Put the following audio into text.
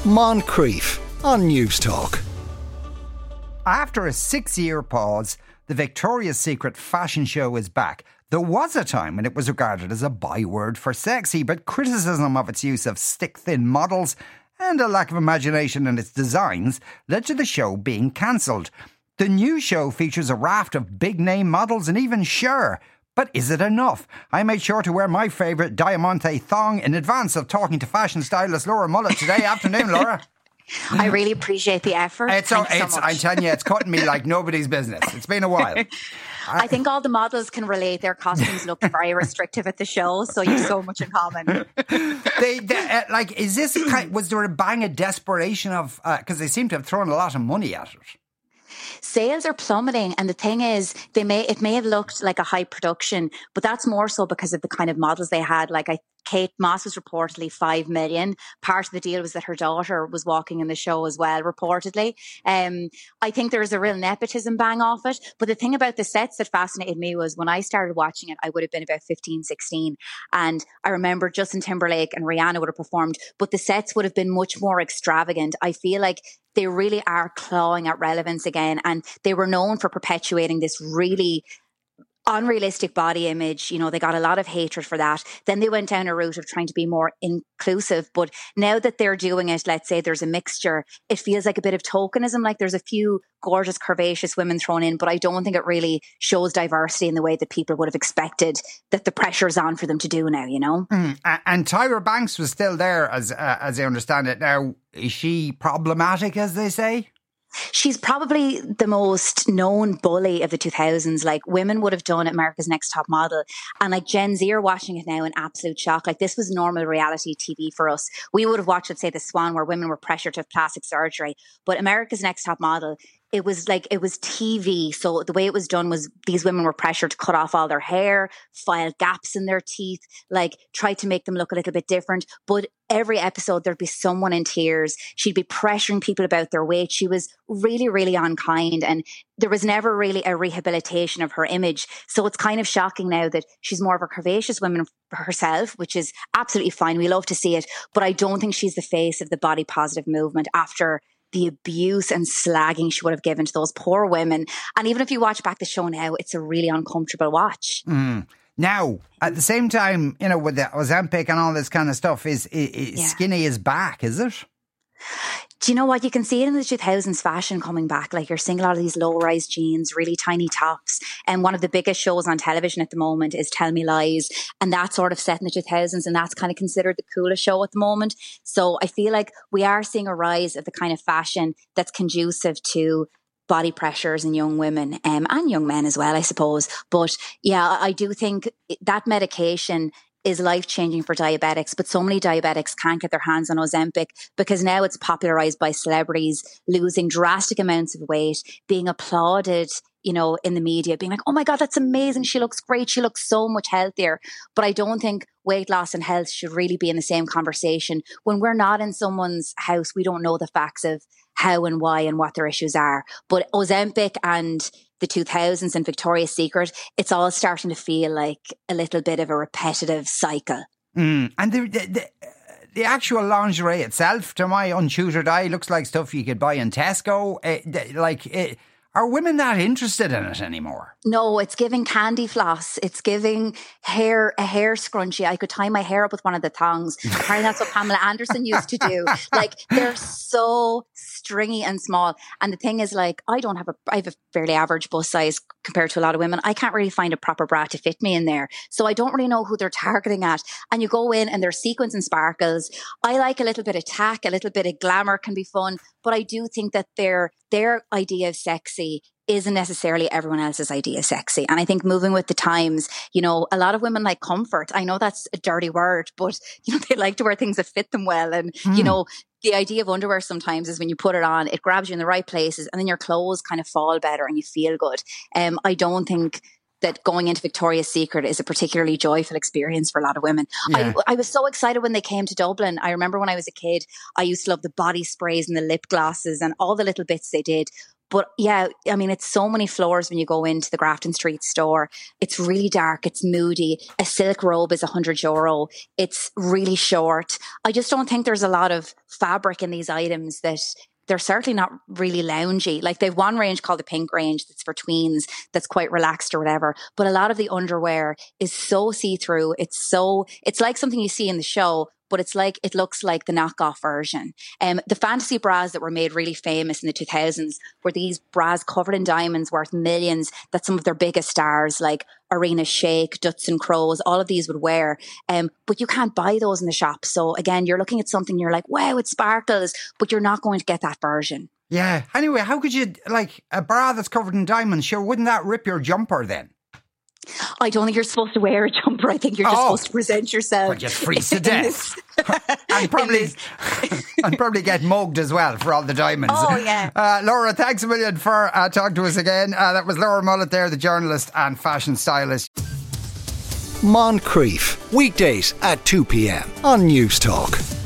Moncrief on News Talk. After a 6-year pause, the Victoria's Secret fashion show is back. There was a time when it was regarded as a byword for sexy, but criticism of its use of stick-thin models and a lack of imagination in its designs led to the show being cancelled. The new show features a raft of big-name models and even Cher. But is it enough? I made sure to wear my favourite Diamante thong in advance of talking to fashion stylist Laura Mullet today afternoon, Laura. I really appreciate the effort. I'm telling you, it's cutting me like nobody's business. It's been a while. I think all the models can relate. Their costumes look very restrictive at the show, so you've so much in common. Was there a bang of desperation of because they seem to have thrown a lot of money at it? Sales are plummeting, and the thing is, it may have looked like a high production, but that's more so because of the kind of models they had. Kate Moss was reportedly 5 million. Part of the deal was that her daughter was walking in the show as well, reportedly. I think there is a real nepotism bang off it. But the thing about the sets that fascinated me was when I started watching it, I would have been about 15, 16. And I remember Justin Timberlake and Rihanna would have performed, but the sets would have been much more extravagant. I feel like they really are clawing at relevance again. And they were known for perpetuating this really unrealistic body image. You know, they got a lot of hatred for that. Then they went down a route of trying to be more inclusive. But now that they're doing it, let's say there's a mixture, it feels like a bit of tokenism. Like there's a few gorgeous, curvaceous women thrown in, but I don't think it really shows diversity in the way that people would have expected that the pressure's on for them to do now, you know? And Tyra Banks was still there, as I understand it. Now, is she problematic, as they say? She's probably the most known bully of the 2000s. Like, women would have done America's Next Top Model. And like Gen Z are watching it now in absolute shock. Like, this was normal reality TV for us. We would have watched, let's say, The Swan, where women were pressured to have plastic surgery. But America's Next Top Model, it was TV. So the way it was done was these women were pressured to cut off all their hair, file gaps in their teeth, like try to make them look a little bit different. But every episode, there'd be someone in tears. She'd be pressuring people about their weight. She was really, really unkind. And there was never really a rehabilitation of her image. So it's kind of shocking now that she's more of a curvaceous woman herself, which is absolutely fine. We love to see it. But I don't think she's the face of the body positive movement after the abuse and slagging she would have given to those poor women. And even if you watch back the show now, it's a really uncomfortable watch. Now, at the same time, you know, with the Ozempic and all this kind of stuff, skinny is back, is it? Do you know what? You can see it in the 2000s fashion coming back. Like, you're seeing a lot of these low-rise jeans, really tiny tops. And one of the biggest shows on television at the moment is Tell Me Lies. And that's sort of set in the 2000s. And that's kind of considered the coolest show at the moment. So I feel like we are seeing a rise of the kind of fashion that's conducive to body pressures in young women and young men as well, I suppose. But yeah, I do think that medication is life-changing for diabetics, but so many diabetics can't get their hands on Ozempic because now it's popularized by celebrities losing drastic amounts of weight, being applauded, you know, in the media, being like, oh my God, that's amazing. She looks great. She looks so much healthier. But I don't think weight loss and health should really be in the same conversation. When we're not in someone's house, we don't know the facts of how and why and what their issues are. But Ozempic and the 2000s and Victoria's Secret, it's all starting to feel like a little bit of a repetitive cycle. And the actual lingerie itself, to my untutored eye, looks like stuff you could buy in Tesco. Are women that interested in it anymore? No, it's giving candy floss. It's giving a hair scrunchie. I could tie my hair up with one of the thongs. Apparently that's what Pamela Anderson used to do. Like, they're so stringy and small. And the thing is, like, I have a fairly average bust size compared to a lot of women. I can't really find a proper bra to fit me in there. So I don't really know who they're targeting at. And you go in and there's sequins and sparkles. I like a little bit of tack, a little bit of glamour can be fun. But I do think that their idea of sexy isn't necessarily everyone else's idea of sexy. And I think moving with the times, you know, a lot of women like comfort. I know that's a dirty word, but, you know, they like to wear things that fit them well. And, you know, the idea of underwear sometimes is when you put it on, it grabs you in the right places and then your clothes kind of fall better and you feel good. I don't think that going into Victoria's Secret is a particularly joyful experience for a lot of women. Yeah. I was so excited when they came to Dublin. I remember when I was a kid, I used to love the body sprays and the lip glosses and all the little bits they did. But yeah, I mean, it's so many floors when you go into the Grafton Street store. It's really dark. It's moody. A silk robe is €100. It's really short. I just don't think there's a lot of fabric in these items that they're certainly not really loungy. Like they've one range called the Pink range that's for tweens, that's quite relaxed or whatever. But a lot of the underwear is so see-through. It's like something you see in the show, but it looks like the knockoff version. The fantasy bras that were made really famous in the 2000s were these bras covered in diamonds worth millions that some of their biggest stars like Arena Shayk, Dutz and Crows, all of these would wear. But you can't buy those in the shop. So again, you're looking at something, you're like, wow, it sparkles, but you're not going to get that version. Yeah. Anyway, how could you, like, a bra that's covered in diamonds, sure, wouldn't that rip your jumper then? I don't think you're supposed to wear a jumper. I think you're just supposed to present yourself. Well, just freeze to death. and probably get mugged as well for all the diamonds. Oh, yeah. Laura, thanks a million for talking to us again. That was Laura Mullet there, the journalist and fashion stylist. Moncrief, weekdays at 2 p.m. on News Talk.